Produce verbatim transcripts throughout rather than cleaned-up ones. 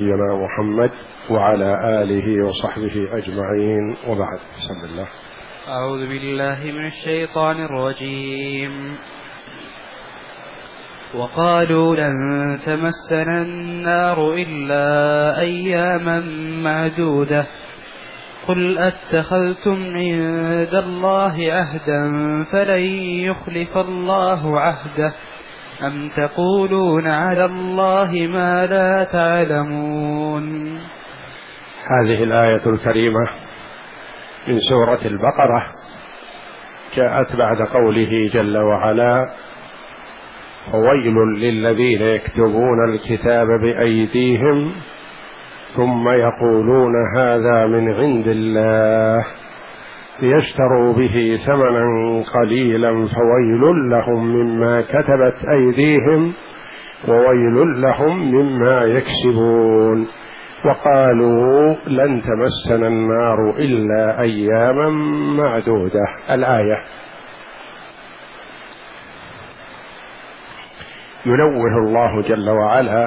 نبينا محمد وعلى آله وصحبه أجمعين، وبعد. بسم الله. أعوذ بالله من الشيطان الرجيم. وقالوا لن تمسنا النار إلا أياما معدودة قل أتخذتم عند الله عهدا فلن يخلف الله عهده أم تقولون على الله ما لا تعلمون. هذه الآية الكريمة من سورة البقرة جاءت بعد قوله جل وعلا: وويل للذين يكتبون الكتاب بأيديهم ثم يقولون هذا من عند الله ليشتروا به ثمنا قليلا فويل لهم مما كتبت أيديهم وويل لهم مما يكسبون. وقالوا لن تمسنا النار إلا أياما معدودة. الآية ينوه الله جل وعلا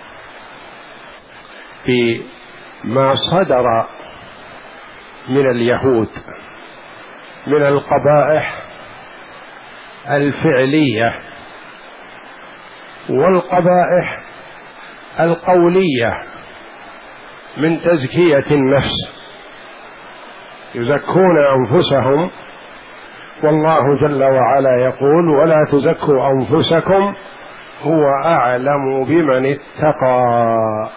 بما صدر من اليهود من القبائح الفعلية والقبائح القولية من تزكية النفس، يزكون أنفسهم، والله جل وعلا يقول: ولا تزكوا أنفسكم هو أعلم بمن اتقى.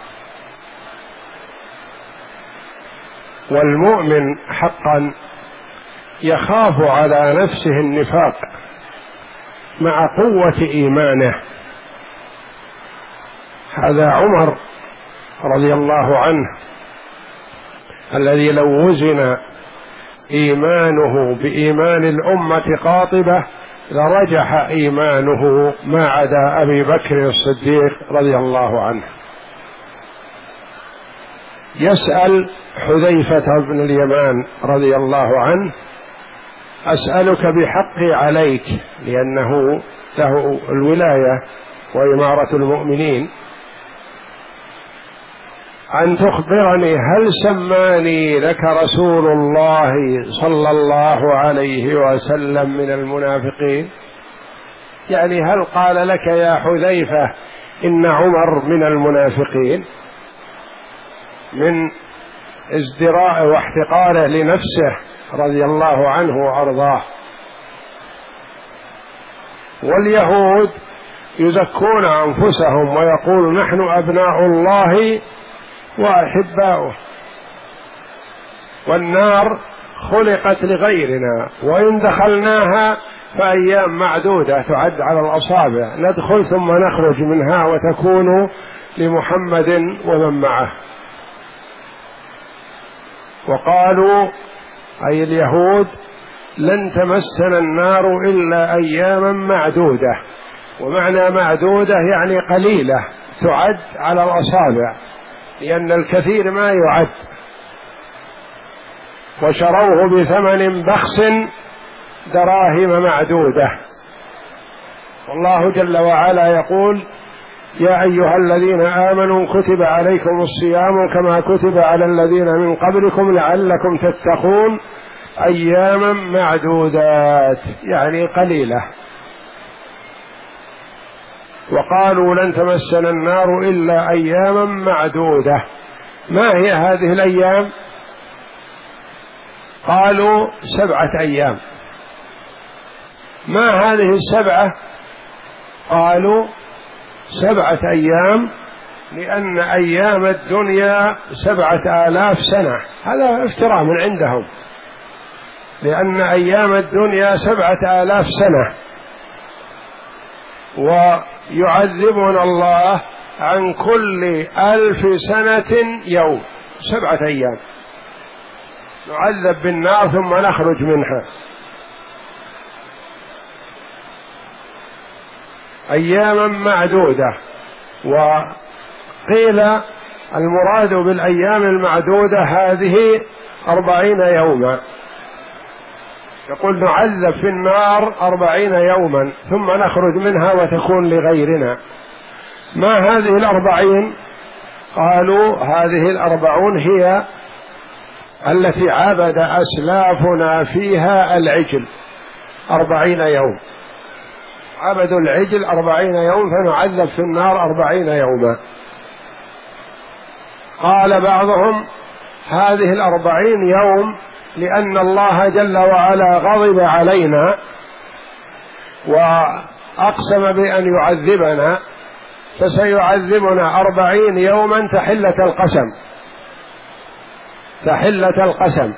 والمؤمن حقا يخاف على نفسه النفاق مع قوة إيمانه. هذا عمر رضي الله عنه الذي لو وزن إيمانه بإيمان الأمة قاطبة لرجح إيمانه ما عدا أبي بكر الصديق رضي الله عنه. يسأل حذيفة بن اليمان رضي الله عنه: أسألك بحقي عليك، لأنه له الولاية وإمارة المؤمنين، أن تخبرني هل سماني لك رسول الله صلى الله عليه وسلم من المنافقين؟ يعني هل قال لك يا حذيفة إن عمر من المنافقين؟ من ازدراء واحتقاره لنفسه رضي الله عنه وأرضاه. واليهود يزكون أنفسهم ويقول: نحن أبناء الله وأحباؤه، والنار خلقت لغيرنا، وإن دخلناها فأيام معدودة تعد على الأصابع، ندخل ثم نخرج منها وتكون لمحمد ومن معه. وقالوا أي اليهود: لن تمسنا النار إلا أياما معدودة. ومعنى معدودة يعني قليلة تعد على الأصابع، لأن الكثير ما يعد. وشروه بثمن بخس دراهم معدودة. والله جل وعلا يقول: يا أيها الذين آمنوا كتب عليكم الصيام كما كتب على الذين من قبلكم لعلكم تتقون أياما معدودات، يعني قليلة. وقالوا لن تمسنا النار إلا أياما معدودة. ما هي هذه الأيام؟ قالوا سبعة أيام. ما هذه السبعة؟ قالوا سبعة أيام لأن أيام الدنيا سبعة آلاف سنة. هذا افتراء من عندهم، لأن أيام الدنيا سبعة آلاف سنة، ويعذبنا الله عن كل ألف سنة يوم. سبعة أيام نعذب بالنار ثم نخرج منها. أياما معدودة. وقيل المراد بالأيام المعدودة هذه أربعين يوما. يقول نعذب في النار أربعين يوما ثم نخرج منها وتكون لغيرنا. ما هذه الأربعين؟ قالوا هذه الأربعون هي التي عبد أسلافنا فيها العجل أربعين يوم، عبدوا العجل أربعين يوم فنعذب في النار أربعين يوما. قال بعضهم هذه الأربعين يوم لأن الله جل وعلا غضب علينا وأقسم بأن يعذبنا فسيعذبنا أربعين يوما تحلة القسم، تحلة القسم.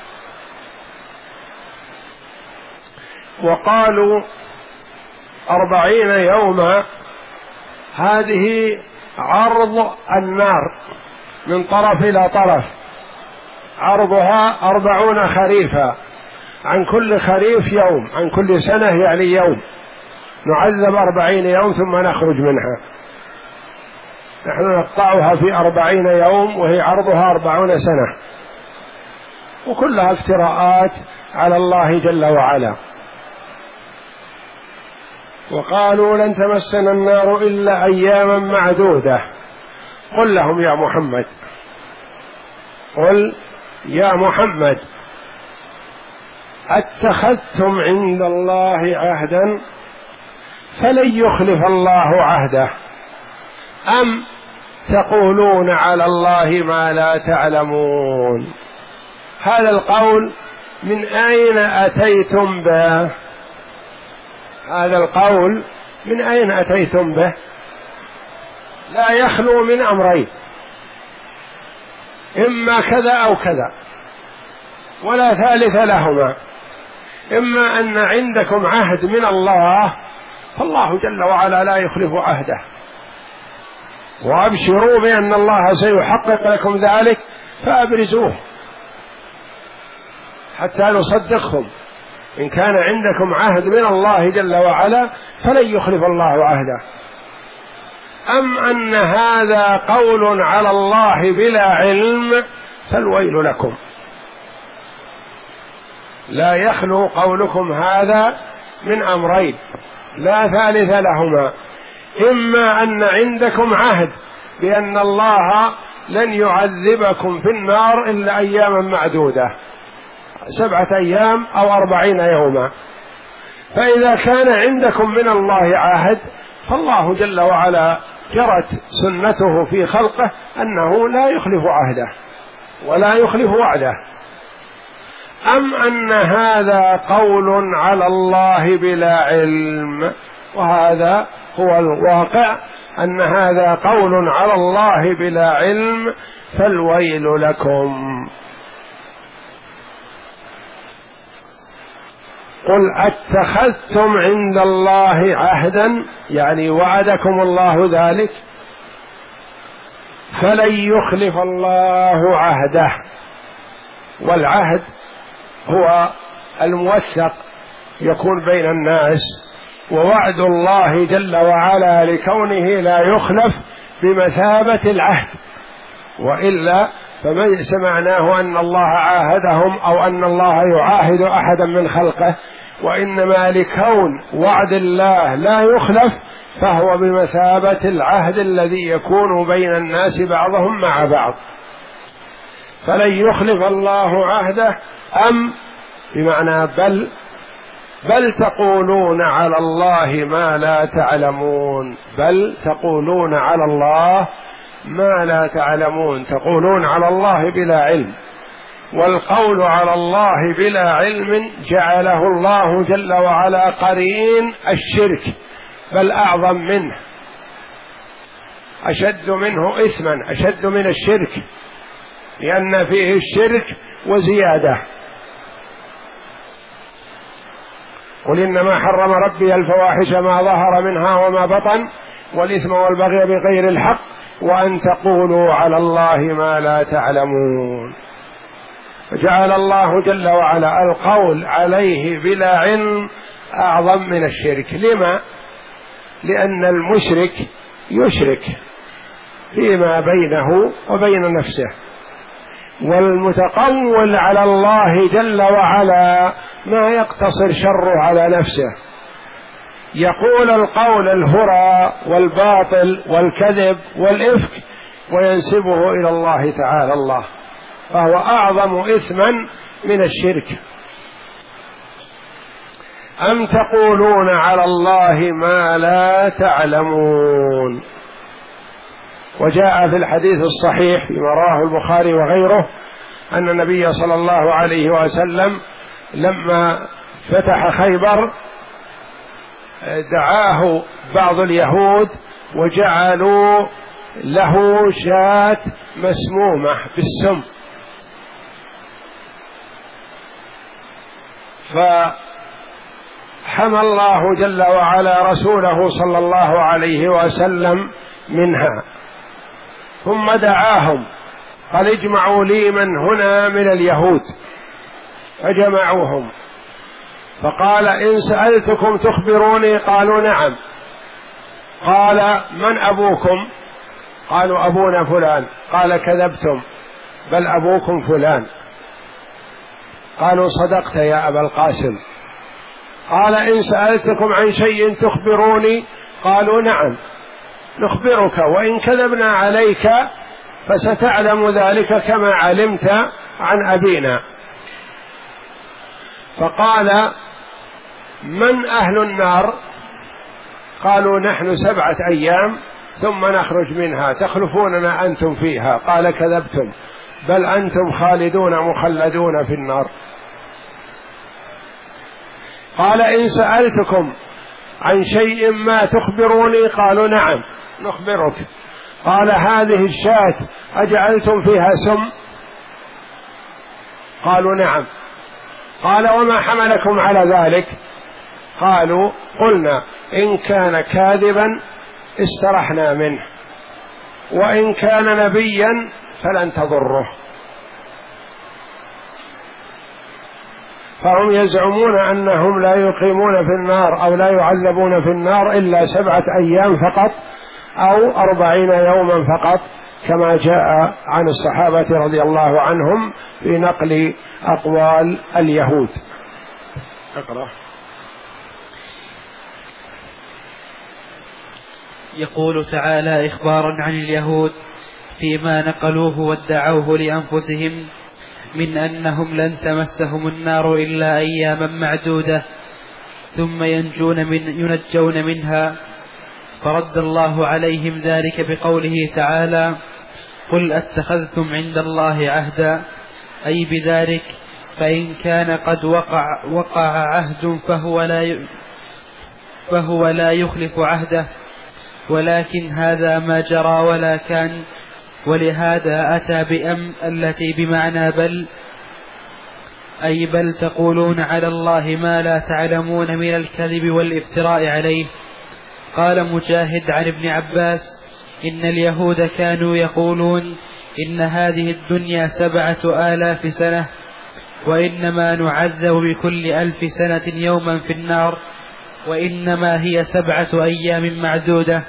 وقالوا أربعين يوما هذه عرض النار من طرف إلى طرف، عرضها أربعون خريفا، عن كل خريف يوم، عن كل سنة يعني يوم، نعذب أربعين يوم ثم نخرج منها. نحن نقطعها في أربعين يوم وهي عرضها أربعون سنة، وكلها افتراءات على الله جل وعلا. وقالوا لن تمسنا النار إلا أياما معدودة. قل لهم يا محمد، قل يا محمد اتخذتم عند الله عهدا فلن يخلف الله عهده أم تقولون على الله ما لا تعلمون. هذا القول من أين أتيتم به؟ هذا القول من أين أتيتم به؟ لا يخلو من أمرين، إما كذا أو كذا ولا ثالث لهما. إما أن عندكم عهد من الله فالله جل وعلا لا يخلف عهده، وأبشروا بأن الله سيحقق لكم ذلك فأبرزوه حتى نصدقكم. إن كان عندكم عهد من الله جل وعلا فلن يخلف الله عهده. أم أن هذا قول على الله بلا علم فالويل لكم. لا يخلو قولكم هذا من أمرين لا ثالث لهما، إما أن عندكم عهد بأن الله لن يعذبكم في النار إلا أياما معدودة، سبعة أيام أو أربعين يوما، فإذا كان عندكم من الله عهد فالله جل وعلا جرت سنته في خلقه أنه لا يخلف عهده ولا يخلف وعده. أم أن هذا قول على الله بلا علم، وهذا هو الواقع أن هذا قول على الله بلا علم فالويل لكم. قل اتخذتم عند الله عهدا، يعني وعدكم الله ذلك، فلن يخلف الله عهده. والعهد هو الموثق يكون بين الناس، ووعد الله جل وعلا لكونه لا يخلف بمثابة العهد، وإلا فليس معناه أن الله عاهدهم أو أن الله يعاهد أحدا من خلقه، وإنما لكون وعد الله لا يخلف فهو بمثابة العهد الذي يكون بين الناس بعضهم مع بعض. فلن يخلف الله عهده أم بمعنى بل بل تقولون على الله ما لا تعلمون، بل تقولون على الله ما لا تعلمون، تقولون على الله بلا علم. والقول على الله بلا علم جعله الله جل وعلا قرين الشرك، بل أعظم منه، أشد منه إثما، أشد من الشرك، لأن فيه الشرك وزيادة. قل إنما حرم ربي الفواحش ما ظهر منها وما بطن والإثم والبغي بغير الحق وأن تقولوا على الله ما لا تعلمون. فجعل الله جل وعلا القول عليه بلا علم أعظم من الشرك. لما؟ لأن المشرك يشرك فيما بينه وبين نفسه، والمتقول على الله جل وعلا ما يقتصر شره على نفسه، يقول القول الهرى والباطل والكذب والإفك وينسبه إلى الله تعالى الله، فهو أعظم إثما من الشرك. أم تقولون على الله ما لا تعلمون. وجاء في الحديث الصحيح فيما رواه البخاري وغيره أن النبي صلى الله عليه وسلم لما فتح خيبر دعاه بعض اليهود وجعلوا له شاة مسمومة بالسم، فحمى الله جل وعلا رسوله صلى الله عليه وسلم منها، ثم دعاهم قال اجمعوا لي من هنا من اليهود، فجمعوهم فقال إن سألتكم تخبروني؟ قالوا نعم. قال من أبوكم؟ قالوا أبونا فلان. قال كذبتم، بل أبوكم فلان. قالوا صدقت يا أبا القاسم. قال إن سألتكم عن شيء تخبروني؟ قالوا نعم نخبرك، وإن كذبنا عليك فستعلم ذلك كما علمت عن أبينا. فقال من أهل النار؟ قالوا نحن سبعة أيام ثم نخرج منها تخلفوننا أنتم فيها. قال كذبتم، بل أنتم خالدون مخلدون في النار. قال إن سألتكم عن شيء ما تخبروني؟ قالوا نعم نخبرك. قال هذه الشاة أجعلتم فيها سم؟ قالوا نعم. قال وما حملكم على ذلك؟ قالوا قلنا إن كان كاذبا استرحنا منه، وإن كان نبيا فلن تضره. فهم يزعمون أنهم لا يقيمون في النار أو لا يعذبون في النار إلا سبعة أيام فقط أو أربعين يوما فقط، كما جاء عن الصحابة رضي الله عنهم في نقل أقوال اليهود. اقرأ. يقول تعالى إخبارا عن اليهود فيما نقلوه وادعوه لأنفسهم من أنهم لن تمسهم النار إلا أياما معدودة ثم ينجون من ينجون منها، فرد الله عليهم ذلك بقوله تعالى قل أتخذتم عند الله عهدا، أي بذلك فإن كان قد وقع, وقع عهد فهو لا, فهو لا يخلف عهده، ولكن هذا ما جرى ولا كان، ولهذا أتى بأم التي بمعنى بل، أي بل تقولون على الله ما لا تعلمون من الكذب والافتراء عليه. قال مجاهد عن ابن عباس إن اليهود كانوا يقولون إن هذه الدنيا سبعة آلاف سنة، وإنما نعذب بكل ألف سنة يوما في النار، وإنما هي سبعة أيام معدودة.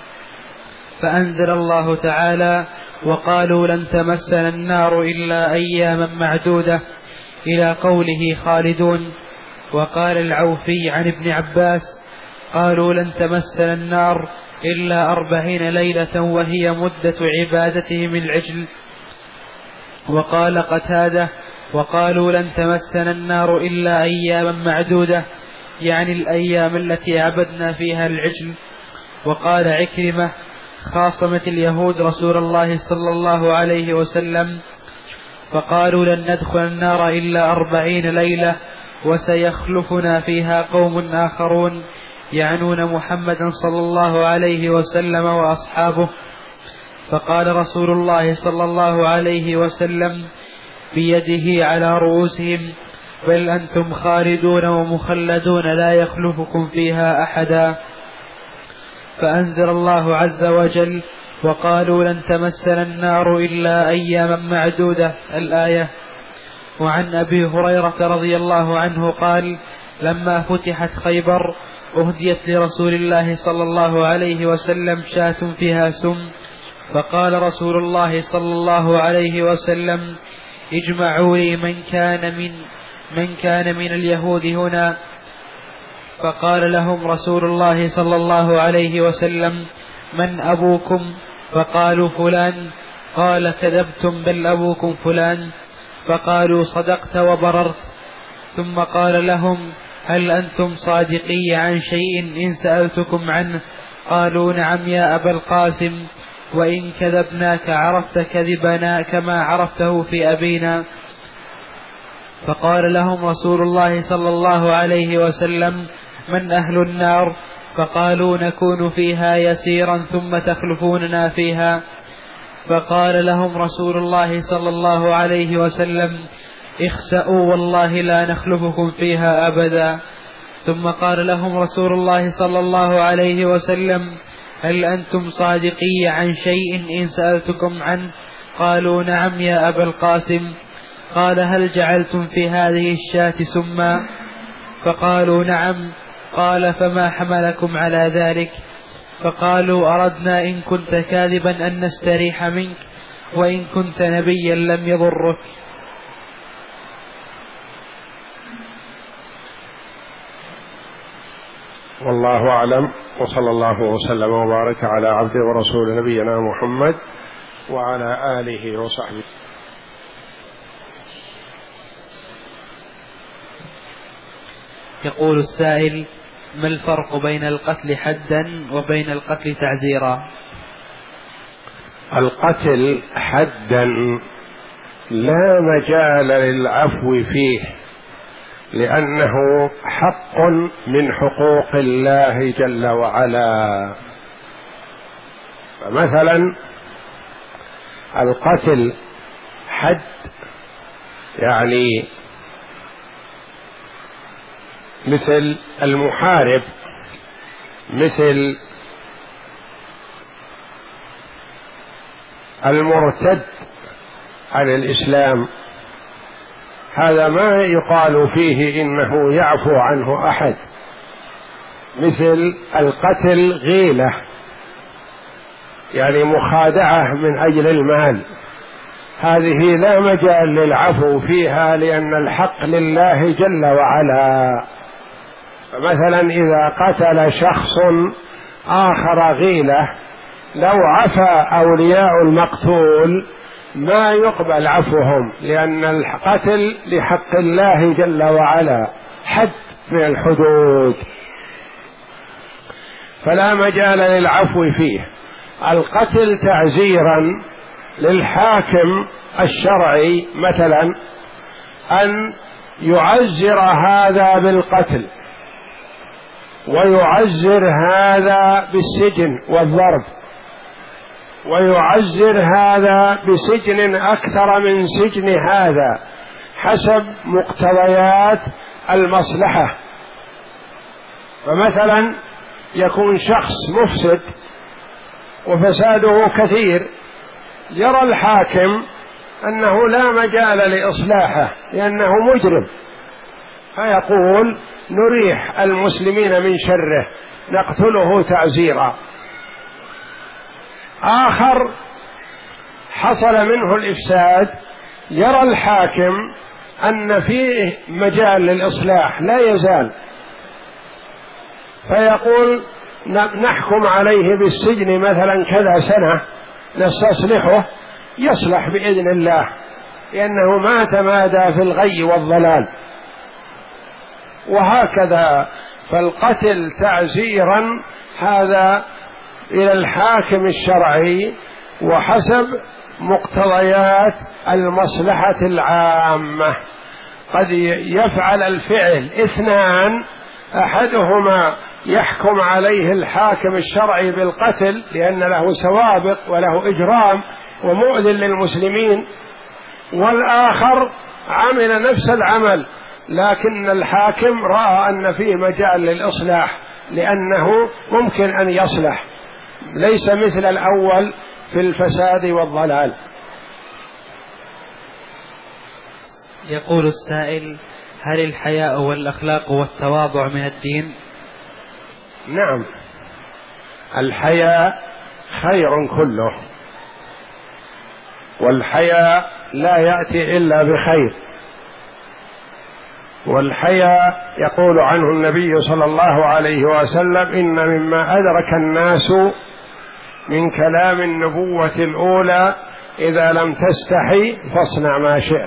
فأنزل الله تعالى وقالوا لن تمسنا النار إلا أياما معدودة إلى قوله خالدون. وقال العوفي عن ابن عباس قالوا لن تمسنا النار إلا أربعين ليلة وهي مدة عبادتهم العجل. وقال قتادة وقالوا لن تمسنا النار إلا أياما معدودة، يعني الأيام التي عبدنا فيها العجل. وقال عكرمة خاصمت اليهود رسول الله صلى الله عليه وسلم فقالوا لن ندخل النار إلا أربعين ليلة وسيخلفنا فيها قوم آخرون، يعنون محمدا صلى الله عليه وسلم وأصحابه. فقال رسول الله صلى الله عليه وسلم بيده على رؤوسهم بل أنتم خالدون ومخلدون لا يخلفكم فيها أحدا. فأنزل الله عز وجل وقالوا لن تمسنا النار إلا أياما معدودة الآية. وعن أبي هريرة رضي الله عنه قال لما فتحت خيبر أهديت لرسول الله صلى الله عليه وسلم شاة فيها سم، فقال رسول الله صلى الله عليه وسلم اجمعوا لي من كان من من كان من اليهود هنا. فقال لهم رسول الله صلى الله عليه وسلم من أبوكم؟ فقالوا فلان. قال كذبتم بل أبوكم فلان. فقالوا صدقت وبررت. ثم قال لهم هل أنتم صادقي عن شيء إن سألتكم عنه؟ قالوا نعم يا أبا القاسم، وإن كذبناك عرفت كذبنا كما عرفته في أبينا. فقال لهم رسول الله صلى الله عليه وسلم من أهل النار؟ فقالوا نكون فيها يسيرا ثم تخلفوننا فيها. فقال لهم رسول الله صلى الله عليه وسلم اخسأوا والله لا نخلفكم فيها أبدا. ثم قال لهم رسول الله صلى الله عليه وسلم هل أنتم صادقي عن شيء إن سألتكم عنه؟ قالوا نعم يا أبا القاسم. قال هل جعلتم في هذه الشاة سما؟ فقالوا نعم. قال فما حملكم على ذلك؟ فقالوا أردنا إن كنت كاذبا أن نستريح منك، وإن كنت نبيا لم يضرك. والله أعلم، وصلى الله وسلم وبارك على عبده ورسول نبينا محمد وعلى آله وصحبه. يقول السائل ما الفرق بين القتل حدا وبين القتل تعزيرا؟ القتل حدا لا مجال للعفو فيه، لأنه حق من حقوق الله جل وعلا. فمثلا القتل حد يعني مثل المحارب، مثل المرتد عن الإسلام، هذا ما يقال فيه إنه يعفو عنه أحد. مثل القتل غيلة يعني مخادعة من أجل المال، هذه لا مجال للعفو فيها لأن الحق لله جل وعلا. فمثلا إذا قتل شخص آخر غيلة لو عفى أولياء المقتول ما يقبل عفوهم، لأن القتل لحق الله جل وعلا حد من الحدود، فلا مجال للعفو فيه. القتل تعزيرا للحاكم الشرعي مثلا أن يعزر هذا بالقتل ويعزر هذا بالسجن والضرب ويعزر هذا بسجن أكثر من سجن هذا حسب مقتضيات المصلحة. فمثلا يكون شخص مفسد وفساده كثير، يرى الحاكم أنه لا مجال لإصلاحه لأنه مجرم، فيقول نريح المسلمين من شره نقتله تعزيرا. آخر حصل منه الإفساد، يرى الحاكم أن فيه مجال للإصلاح لا يزال، فيقول نحكم عليه بالسجن مثلا كذا سنة نستصلحه، يصلح بإذن الله لأنه ما تمادى في الغي والضلال. وهكذا فالقتل تعزيرا هذا إلى الحاكم الشرعي وحسب مقتضيات المصلحة العامة. قد يفعل الفعل اثنان، أحدهما يحكم عليه الحاكم الشرعي بالقتل لأن له سوابق وله إجرام ومؤذن للمسلمين، والآخر عمل نفس العمل لكن الحاكم رأى أن فيه مجال للإصلاح لأنه ممكن أن يصلح، ليس مثل الأول في الفساد والضلال. يقول السائل هل الحياء والأخلاق والتواضع من الدين؟ نعم، الحياء خير كله، والحياء لا يأتي إلا بخير. والحياء يقول عنه النبي صلى الله عليه وسلم إن مما أدرك الناس من كلام النبوة الأولى: إذا لم تستحي فاصنع ما شئت.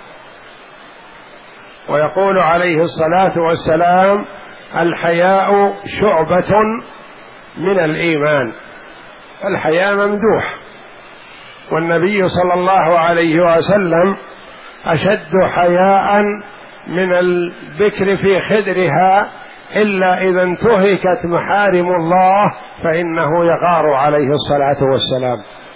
ويقول عليه الصلاة والسلام: الحياء شعبة من الإيمان. الحياء ممدوح، والنبي صلى الله عليه وسلم أشد حياء من البكر في خدرها، إلا إذا انتهكت محارم الله فإنه يغار عليه الصلاة والسلام.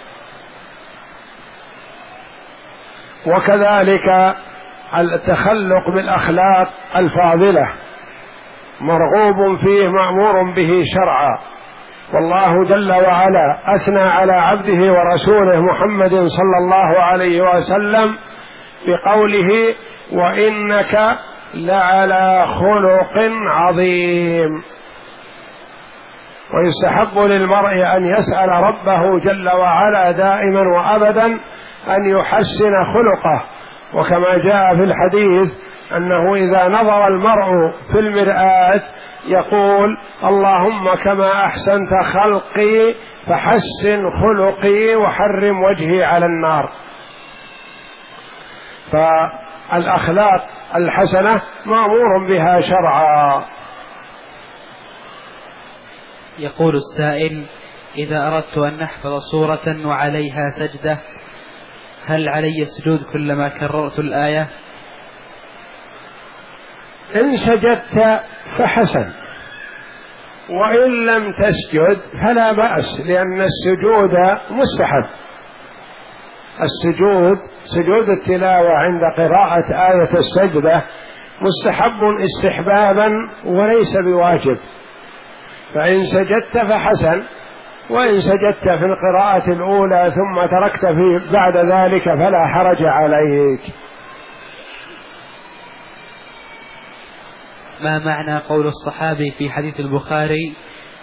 وكذلك التخلق بالأخلاق الفاضلة مرغوب فيه مأمور به شرعا، والله جل وعلا أثنى على عبده ورسوله محمد صلى الله عليه وسلم بقوله: وإنك لعلى خلق عظيم. ويستحب للمرء أن يسأل ربه جل وعلا دائما وأبدا أن يحسن خلقه، وكما جاء في الحديث أنه إذا نظر المرء في المرآة يقول: اللهم كما أحسنت خلقي فحسن خلقي وحرم وجهي على النار. فالأخلاق الحسنة مأمور بها شرعا. يقول السائل: إذا أردت أن أحفظ سورة وعليها سجدة هل علي السجود كلما كررت الآية؟ إن سجدت فحسن، وإن لم تسجد فلا بأس، لأن السجود مستحب. السجود سجود التلاوة عند قراءة آية السجدة مستحب استحبابا وليس بواجب، فإن سجدت فحسن، وإن سجدت في القراءة الأولى ثم تركت في بعد ذلك فلا حرج عليك. ما معنى قول الصحابي في حديث البخاري: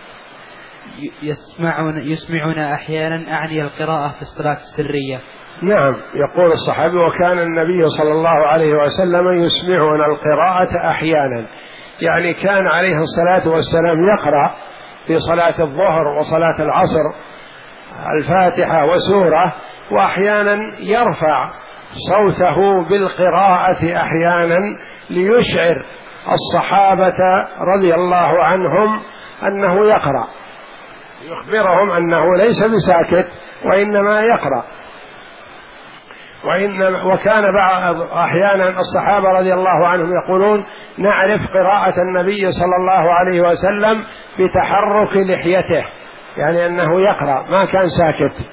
يسمعنا, يسمعنا أحيانا، أعني القراءة في الصلاة السرية؟ نعم، يقول الصحابي: وكان النبي صلى الله عليه وسلم يسمعنا القراءة أحيانا، يعني كان عليه الصلاة والسلام يقرأ في صلاة الظهر وصلاة العصر الفاتحة وسورة، وأحيانا يرفع صوته بالقراءة أحيانا ليشعر الصحابة رضي الله عنهم أنه يقرأ، يخبرهم أنه ليس بساكت وإنما يقرأ. وإنما وكان بعض أحيانا الصحابة رضي الله عنهم يقولون: نعرف قراءة النبي صلى الله عليه وسلم بتحرك لحيته، يعني أنه يقرأ ما كان ساكت.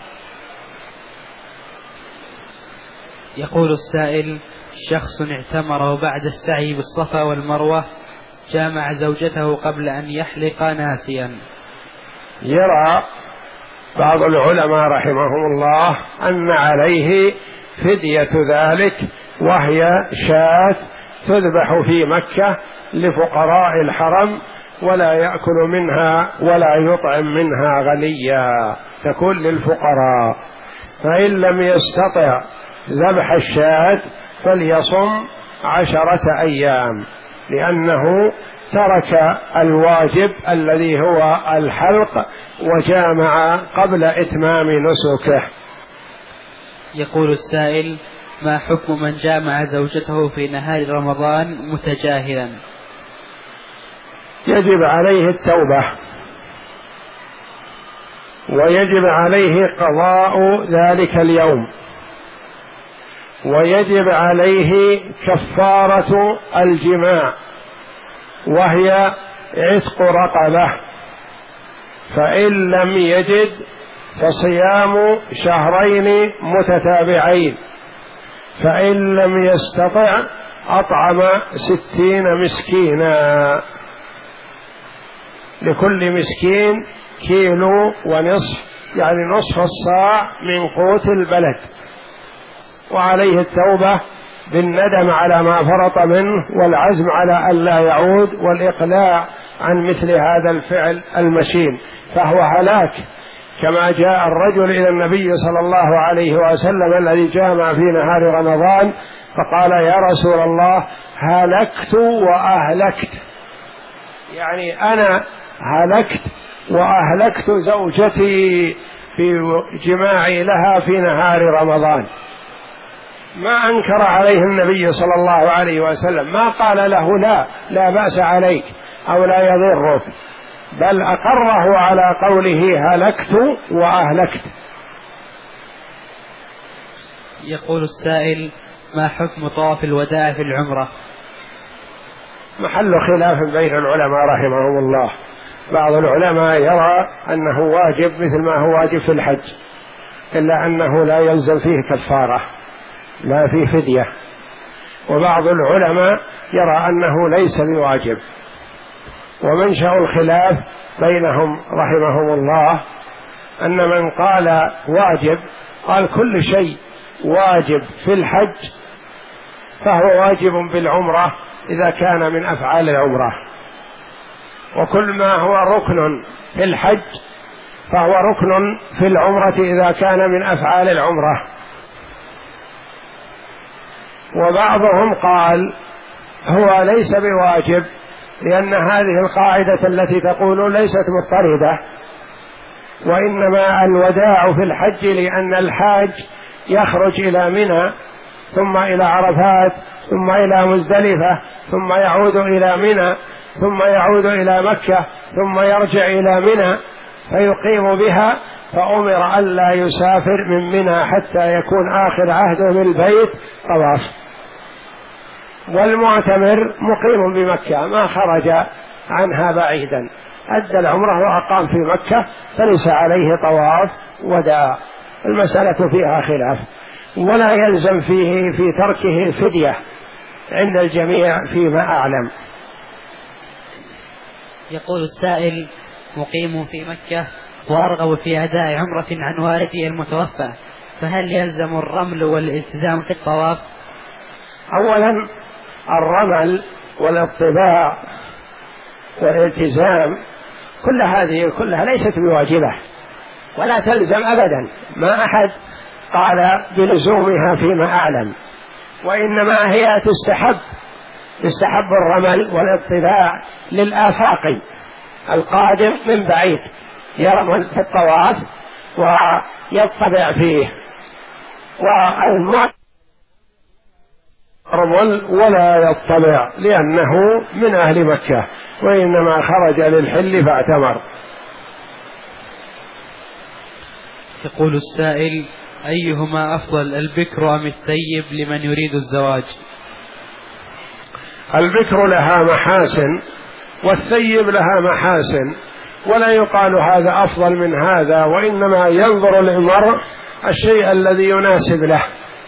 يقول السائل: شخص اعتمر وبعد السعي بالصفا والمروة جامع زوجته قبل أن يحلق ناسيا. يرى بعض العلماء رحمهم الله أن عليه فدية ذلك، وهي شاة تذبح في مكة لفقراء الحرم، ولا يأكل منها ولا يطعم منها غنيا، تكون للفقراء. فإن لم يستطع ذبح الشاة فليصم عشرة أيام، لأنه ترك الواجب الذي هو الحلق وجامع قبل إتمام نسكه. يقول السائل: ما حكم من جامع زوجته في نهار رمضان متجاهلا؟ يجب عليه التوبة، ويجب عليه قضاء ذلك اليوم، ويجب عليه كفارة الجماع وهي عتق رقبة، فإن لم يجد فصيام شهرين متتابعين، فإن لم يستطع أطعم ستين مسكينا، لكل مسكين كيلو ونصف، يعني نصف الصاع من قوت البلد. وعليه التوبة بالندم على ما فرط منه، والعزم على ألا يعود، والإقلاع عن مثل هذا الفعل المشين، فهو هلاك. كما جاء الرجل إلى النبي صلى الله عليه وسلم الذي جامع في نهار رمضان فقال: يا رسول الله، هلكت وأهلكت، يعني أنا هلكت وأهلكت زوجتي في جماعي لها في نهار رمضان. ما أنكر عليه النبي صلى الله عليه وسلم، ما قال له لا لا بأس عليك أو لا يضرك، بل أقره على قوله هلكت وأهلكت. يقول السائل: ما حكم طواف الوداع في العمرة؟ محل خلاف بين العلماء رحمهم الله. بعض العلماء يرى أنه واجب مثل ما هو واجب في الحج، إلا أنه لا يلزم فيه كفارة لا فيه فدية، وبعض العلماء يرى أنه ليس بواجب. ومنشأ الخلاف بينهم رحمهم الله أن من قال واجب قال كل شيء واجب في الحج فهو واجب بالعمرة إذا كان من أفعال العمرة، وكل ما هو ركن في الحج فهو ركن في العمرة إذا كان من أفعال العمرة. وبعضهم قال هو ليس بواجب، لأن هذه القاعدة التي تقول ليست مضطردة، وإنما الوداع في الحج لأن الحاج يخرج إلى منى ثم إلى عرفات ثم إلى مزدلفة ثم يعود إلى منى ثم يعود إلى مكة ثم يرجع إلى منى فيقيم بها، فأمر ألا يسافر من منى حتى يكون آخر عهده بالبيت طواف. والمعتمر مقيم بمكة ما خرج عنها بعيدا، أدى العمرة وأقام في مكة فليس عليه طواف وداع. المسألة فيها خلاف، ولا يلزم فيه في تركه فدية عند الجميع فيما أعلم. يقول السائل: مقيم في مكة وأرغب في أداء عمرة عن والدي المتوفى، فهل يلزم الرمل والالتزام في الطواف؟ أولا الرمل والاطباع والالتزام كل هذه كلها ليست بواجبة ولا تلزم أبدا، ما أحد قال بلزومها فيما أعلم، وإنما هي تستحب يستحب الرمل والاطلاع للآفاقي القادم من بعيد، يرمل في الطواف ويطلع فيه، والمعتمر رمل ولا يطلع لأنه من أهل مكة، وإنما خرج للحل فاعتمر. يقول السائل: أيهما أفضل، البكر أم الثيب لمن يريد الزواج؟ البكر لها محاسن والثيب لها محاسن، ولا يقال هذا أفضل من هذا، وإنما ينظر المرء الشيء الذي يناسب له.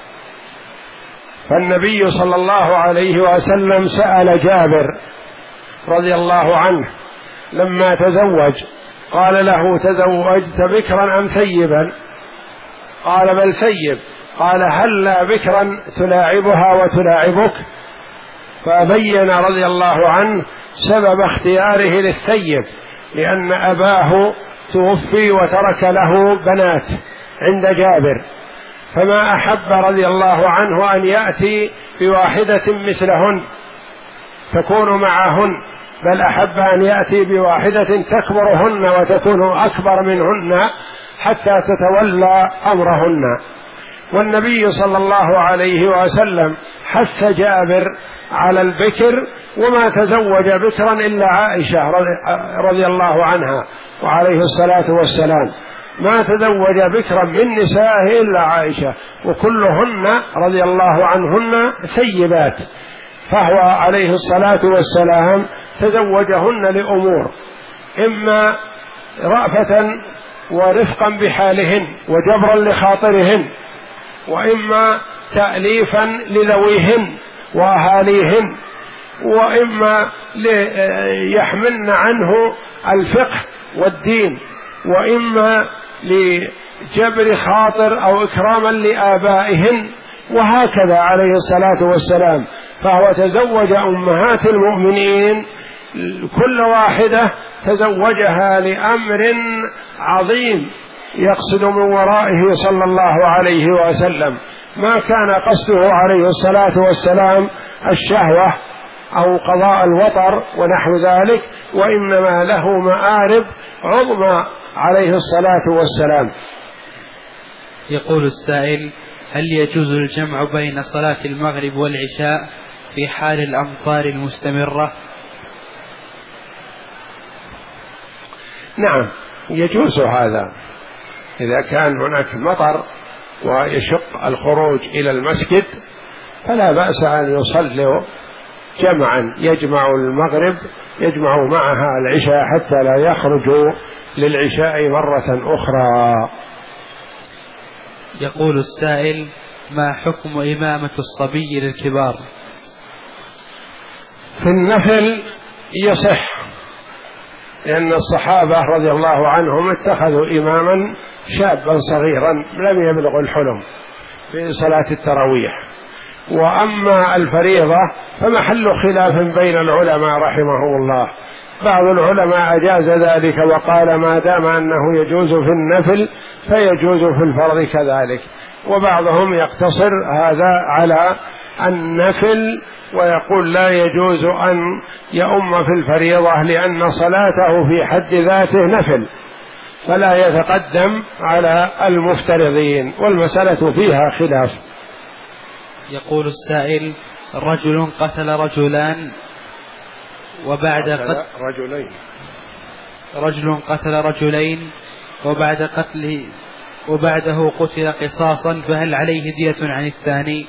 فالنبي صلى الله عليه وسلم سأل جابر رضي الله عنه لما تزوج قال له: تزوجت بكرا أم ثيبا؟ قال: بل ثيب. قال: هلا بكرا تلاعبها وتلاعبك؟ فبين رضي الله عنه سبب اختياره للثيب، لأن أباه توفي وترك له بنات عند جابر، فما أحب رضي الله عنه أن يأتي بواحدة مثلهن تكون معهن، بل أحب أن يأتي بواحدة تكبرهن وتكون أكبر منهن حتى تتولى أمرهن. والنبي صلى الله عليه وسلم حث جابر على البكر، وما تزوج بكرا إلا عائشة رضي الله عنها وعليه الصلاة والسلام، ما تزوج بكرا من نسائه إلا عائشة، وكلهن رضي الله عنهن سيبات، فهو عليه الصلاة والسلام تزوجهن لأمور: إما رأفة ورفقا بحالهن وجبرا لخاطرهن، وإما تأليفا لذويهن وأهاليهن، وإما ليحملن عنه الفقه والدين، وإما لجبر خاطر أو إكراما لآبائهن، وهكذا عليه الصلاة والسلام. فهو تزوج أمهات المؤمنين كل واحدة تزوجها لأمر عظيم يقصد من ورائه صلى الله عليه وسلم، ما كان قصده عليه الصلاة والسلام الشهوة أو قضاء الوطر ونحو ذلك، وإنما له مآرب عظمى عليه الصلاة والسلام. يقول السائل: هل يجوز الجمع بين صلاة المغرب والعشاء في حال الأمطار المستمرة؟ نعم يجوز هذا، إذا كان هناك مطر ويشق الخروج إلى المسجد فلا بأس أن يصلوا جمعا، يجمع المغرب يجمع معها العشاء حتى لا يخرجوا للعشاء مرة أخرى. يقول السائل: ما حكم إمامة الصبي للكبار؟ في النفل يصح، لأن الصحابة رضي الله عنهم اتخذوا إماما شابا صغيرا لم يبلغ الحلم في صلاة التراويح. وأما الفريضة فمحل خلاف بين العلماء رحمهم الله، بعض العلماء أجاز ذلك وقال ما دام أنه يجوز في النفل فيجوز في الفرض كذلك، وبعضهم يقتصر هذا على النفل ويقول لا يجوز أن يؤم في الفريضة لأن صلاته في حد ذاته نفل فلا يتقدم على المفترضين، والمسألة فيها خلاف. يقول السائل: رجل قتل رجلان وبعد قتل رجلين رجل قتل رجلين وبعد قتله وبعده قتل قصاصا، فهل عليه دية عن الثاني؟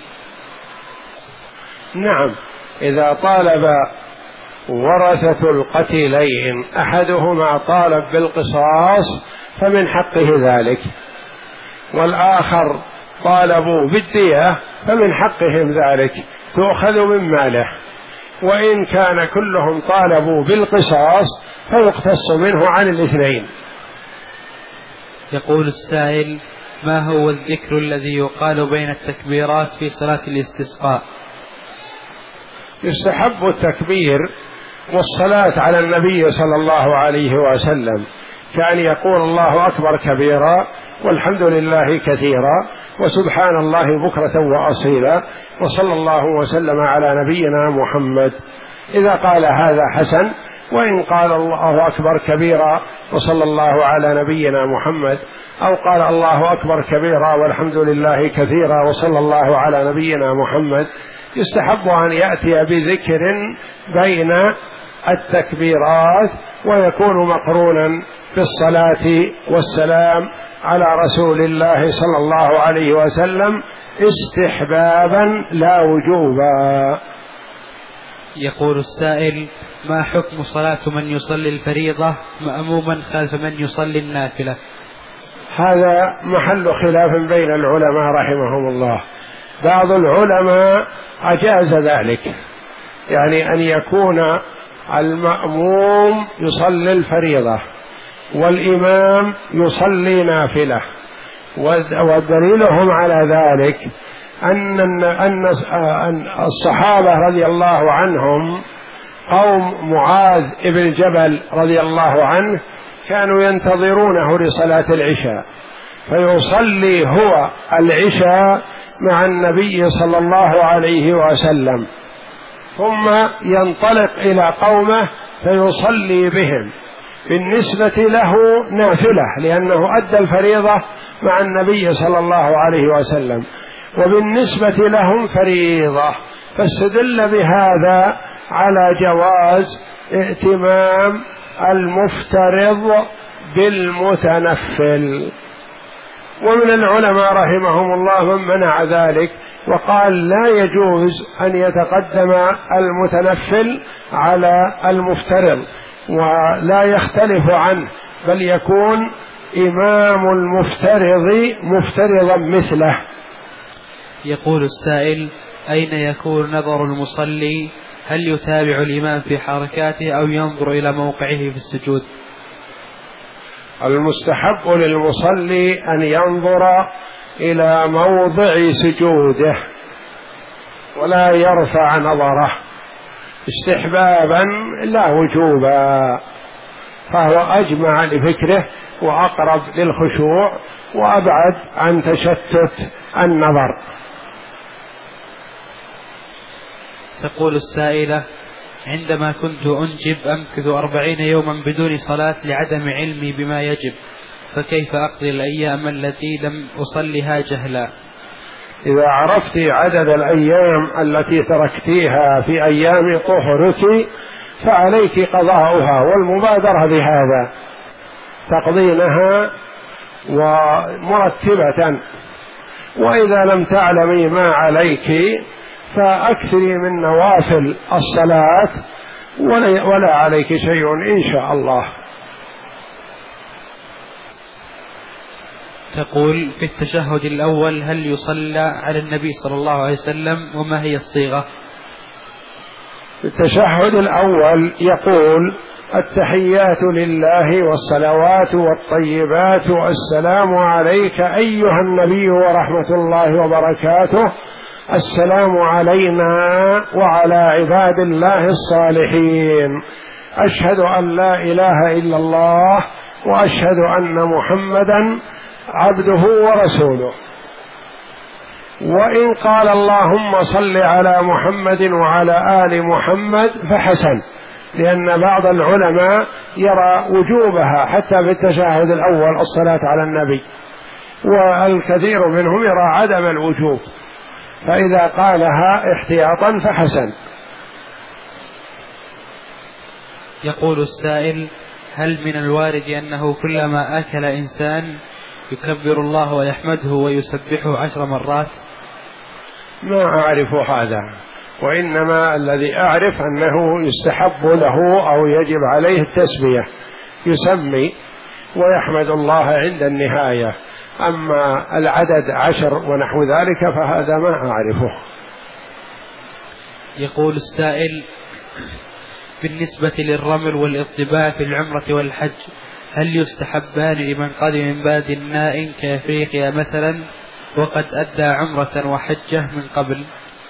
نعم، إذا طالب ورثة القتيلين أحدهما طالب بالقصاص فمن حقه ذلك، والآخر طالبوا بالدية فمن حقهم ذلك، تؤخذ من ماله. وإن كان كلهم طالبوا بالقصاص فيقتص منه عن الاثنين. يقول السائل: ما هو الذكر الذي يقال بين التكبيرات في صلاة الاستسقاء؟ يستحب التكبير والصلاة على النبي صلى الله عليه وسلم، كأن يقول الله أكبر كبيرا والحمد لله كثيرا وسبحان الله بكرة وأصيلا وصلى الله وسلم على نبينا محمد. إذا قال هذا حسن، وإن قال الله أكبر كبيرا وصلى الله على نبينا محمد، أو قال الله أكبر كبيرا والحمد لله كثيرا وصلى الله على نبينا محمد، يستحب أن يأتي بذكر بين التكبيرات ويكون مقرونا بالصلاة والسلام على رسول الله صلى الله عليه وسلم استحبابا لا وجوبا. يقول السائل: ما حكم صلاة من يصلي الفريضة مأموما خلف من يصلي النافلة؟ هذا محل خلاف بين العلماء رحمهم الله. بعض العلماء أجاز ذلك، يعني أن يكون المأموم يصلي الفريضة والإمام يصلي نافلة، ودليلهم على ذلك أن أن الصحابة رضي الله عنهم قوم معاذ بن جبل رضي الله عنه كانوا ينتظرونه لصلاة العشاء، فيصلي هو العشاء مع النبي صلى الله عليه وسلم، ثم ينطلق إلى قومه فيصلي بهم، بالنسبة له نافلة لأنه أدى الفريضة مع النبي صلى الله عليه وسلم، وبالنسبة لهم فريضة، فاستدل بهذا على جواز ائتمام المفترض بالمتنفل. ومن العلماء رحمهم الله من منع ذلك وقال لا يجوز أن يتقدم المتنفل على المفترض ولا يختلف عنه، بل يكون إمام المفترض مفترضا مثله. يقول السائل: أين يكون نظر المصلي؟ هل يتابع الإمام في حركاته أو ينظر إلى موقعه في السجود؟ المستحب للمصلي أن ينظر إلى موضع سجوده ولا يرفع نظره استحبابا لا وجوبا، فهو أجمع لفكره وأقرب للخشوع وأبعد عن تشتت النظر. تقول السائلة: عندما كنت أنجب أمكث أربعين يوما بدون صلاة لعدم علمي بما يجب، فكيف أقضي الأيام التي لم أصلها جهلا؟ إذا عرفت عدد الأيام التي تركتيها في أيام طهرك فعليك قضاؤها والمبادرة بهذا، تقضينها ومرتبة. وإذا لم تعلمي ما عليك فأكثري من نوافل الصلاة ولا عليك شيء إن شاء الله. تقول: في التشهد الأول هل يصلى على النبي صلى الله عليه وسلم وما هي الصيغة؟ في التشهد الأول يقول: التحيات لله والصلوات والطيبات والسلام عليك أيها النبي ورحمة الله وبركاته، السلام علينا وعلى عباد الله الصالحين، أشهد أن لا إله إلا الله وأشهد أن محمدا عبده ورسوله. وإن قال اللهم صل على محمد وعلى آل محمد فحسن، لأن بعض العلماء يرى وجوبها حتى في التشهد الأول الصلاة على النبي، والكثير منهم يرى عدم الوجوب، فإذا قالها احتياطا فحسن. يقول السائل: هل من الوارد أنه كلما أكل إنسان يكبر الله ويحمده ويسبحه عشر مرات؟ ما أعرف هذا، وإنما الذي أعرف أنه يستحب له أو يجب عليه التسمية، يسمي ويحمد الله عند النهاية. أما العدد عشر ونحو ذلك فهذا ما أعرفه. يقول السائل: بالنسبة للرمل والاطباع في العمرة والحج هل يستحبان لمن قدم من بلد نائٍ كأفريقيا مثلا وقد أدى عمرة وحجة من قبل؟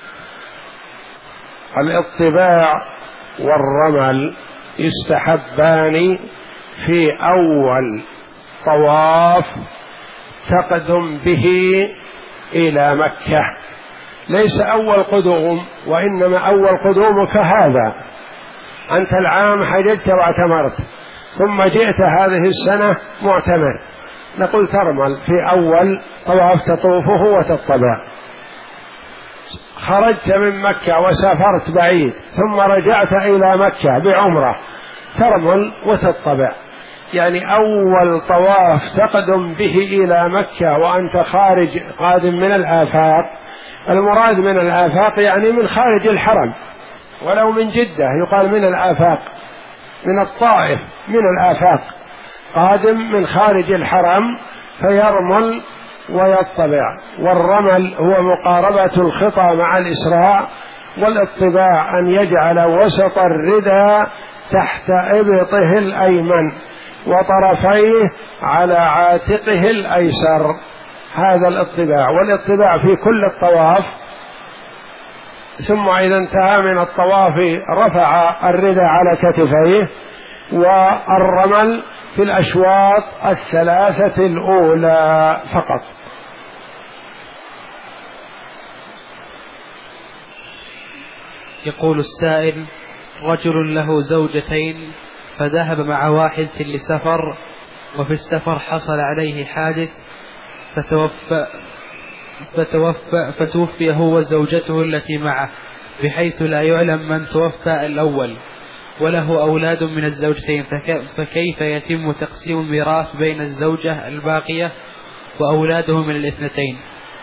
الاطباع والرمل يستحبان في أول طواف تقدم به إلى مكة، ليس أول قدوم، وإنما أول قدومك هذا، أنت العام حججت واعتمرت ثم جئت هذه السنة معتمر، نقول ترمل في أول طواف تطوفه وتطبع. خرجت من مكة وسافرت بعيد ثم رجعت إلى مكة بعمرة، ترمل وتطبع، يعني أول طواف تقدم به إلى مكة وأنت خارج قادم من الآفاق. المراد من الآفاق يعني من خارج الحرم، ولو من جدة يقال من الآفاق، من الطائف من الآفاق، قادم من خارج الحرم فيرمل ويطبع. والرمل هو مقاربة الخطى مع الإسراع، والاطباع أن يجعل وسط الردى تحت إبطه الأيمن وطرفيه على عاتقه الأيسر، هذا الاطباع. والاطباع في كل الطواف، ثم إذا انتهى من الطواف رفع الردى على كتفيه. والرمل في الأشواط الثلاثة الأولى فقط. يقول السائل: رجل له زوجتين فذهب مع واحدة لسفر، وفي السفر حصل عليه حادث فتوفى فتوفى فتوفي هو وزوجته التي معه، بحيث لا يعلم من توفى الأول، وله أولاد من الزوجتين، فكيف يتم تقسيم الميراث بين الزوجة الباقية وأولاده من الاثنتين؟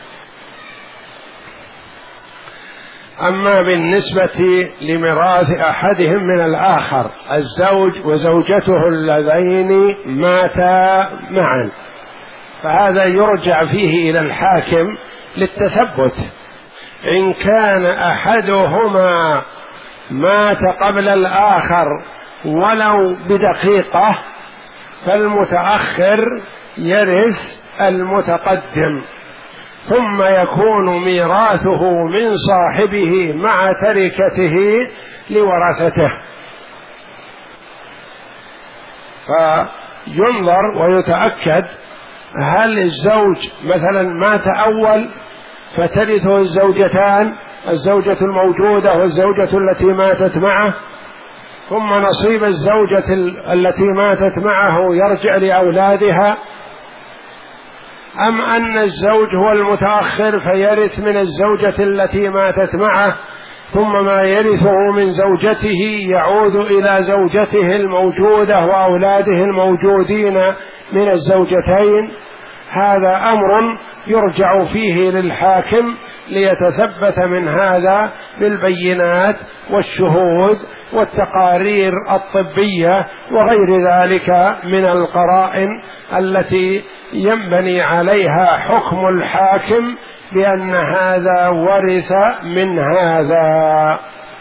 أما بالنسبة لميراث أحدهم من الآخر، الزوج وزوجته اللذين ماتا معا، فهذا يرجع فيه إلى الحاكم للتثبت. إن كان أحدهما مات قبل الآخر ولو بدقيقة فالمتأخر يرث المتقدم، ثم يكون ميراثه من صاحبه مع تركته لورثته. فينظر ويتأكد هل الزوج مثلا مات أول فترثه الزوجتان، الزوجة الموجودة والزوجة التي ماتت معه، ثم نصيب الزوجة التي ماتت معه يرجع لأولادها، أم أن الزوج هو المتأخر فيرث من الزوجة التي ماتت معه، ثم ما يرثه من زوجته يعود إلى زوجته الموجودة وأولاده الموجودين من الزوجتين. هذا أمر يرجع فيه للحاكم ليتثبت من هذا بالبينات والشهود والتقارير الطبية وغير ذلك من القرائن التي ينبني عليها حكم الحاكم بأن هذا ورث من هذا.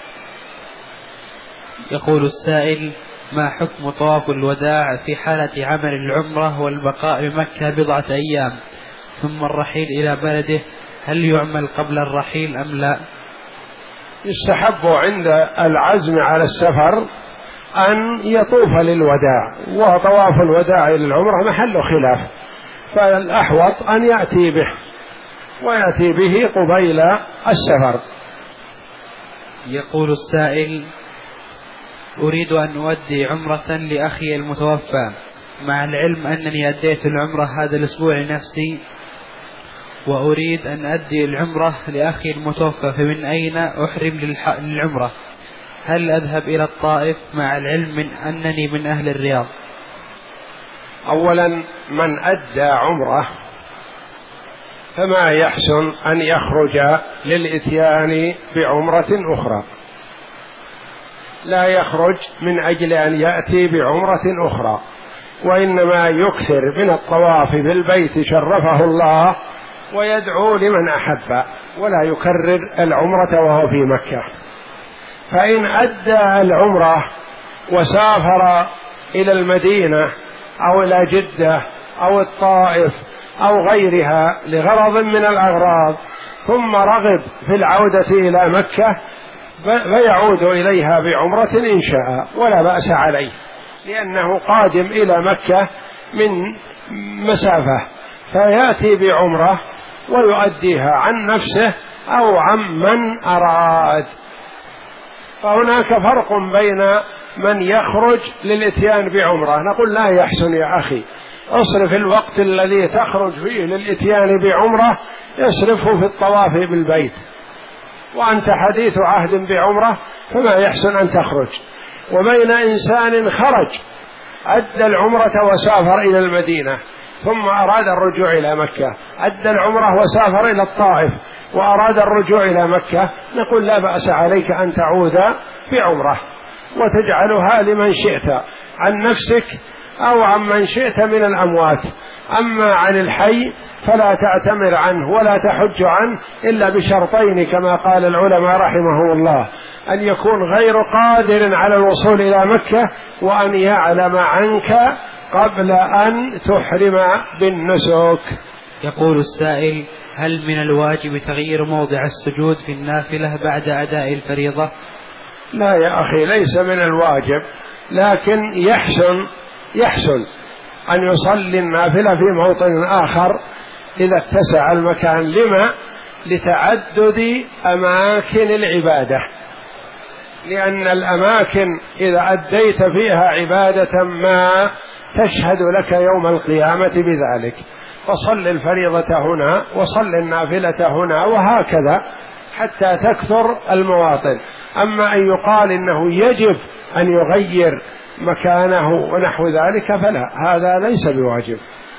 يقول السائل: ما حكم طواف الوداع في حالة عمل العمرة والبقاء بمكة بضعة أيام ثم الرحيل إلى بلده؟ هل يعمل قبل الرحيل أم لا؟ يستحب عند العزم على السفر أن يطوف للوداع، وطواف الوداع للعمرة محل خلاف، فالأحوط أن يأتي به ويأتي به قبيل السفر. يقول السائل: أريد أن أؤدي عمرة لأخي المتوفى، مع العلم أنني أديت العمرة هذا الأسبوع لنفسي، وأريد أن أدي العمرة لأخي المتوفى، فمن أين أحرم للعمرة؟ هل أذهب إلى الطائف مع العلم من أنني من أهل الرياض؟ أولا، من أدى عمره فما يحسن أن يخرج للإتيان بعمرة أخرى، لا يخرج من أجل أن يأتي بعمرة أخرى، وإنما يكثر من الطواف بالبيت شرفه الله ويدعو لمن أحب، ولا يكرر العمرة وهو في مكة. فإن أدى العمرة وسافر إلى المدينة أو إلى جدة أو الطائف أو غيرها لغرض من الأغراض، ثم رغب في العودة إلى مكة، فيعود إليها بعمرة إن شاء ولا بأس عليه، لأنه قادم إلى مكة من مسافة، فيأتي بعمرة ويؤديها عن نفسه أو عن من أراد. فهناك فرق بين من يخرج للإتيان بعمرة، نقول لا يحسن يا أخي اصرف الوقت الذي تخرج فيه للإتيان بعمرة يصرفه في الطواف بالبيت، وأنت حديث عهد بعمرة فما يحسن أن تخرج. وبين إنسان خرج أدى العمرة وسافر إلى المدينة ثم أراد الرجوع إلى مكة، أدى العمرة وسافر إلى الطائف وأراد الرجوع إلى مكة، نقول لا بأس عليك أن تعود بعمرة وتجعلها لمن شئت عن نفسك أو عن من شئت من الأموات. أما عن الحي فلا تعتمر عنه ولا تحج عنه إلا بشرطين كما قال العلماء رحمه الله: أن يكون غير قادر على الوصول إلى مكة، وأن يعلم عنك قبل أن تحرم بالنسك. يقول السائل: هل من الواجب تغيير موضع السجود في النافلة بعد أداء الفريضة؟ لا يا أخي، ليس من الواجب، لكن يحسن يحسن أن يصلي النافلة في موطن آخر إذا اتسع المكان. لما؟ لتعدد أماكن العبادة، لأن الأماكن إذا أديت فيها عبادة ما تشهد لك يوم القيامة بذلك، فصل الفريضة هنا وصل النافلة هنا وهكذا حتى تكثر المواطن. أما أن يقال إنه يجب أن يغير مكانه ونحو ذلك فلا، هذا ليس بواجب.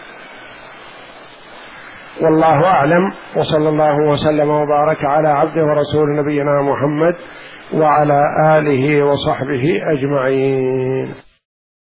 والله أعلم، وصلى الله وسلم وبارك على عبده ورسول نبينا محمد وعلى آله وصحبه أجمعين.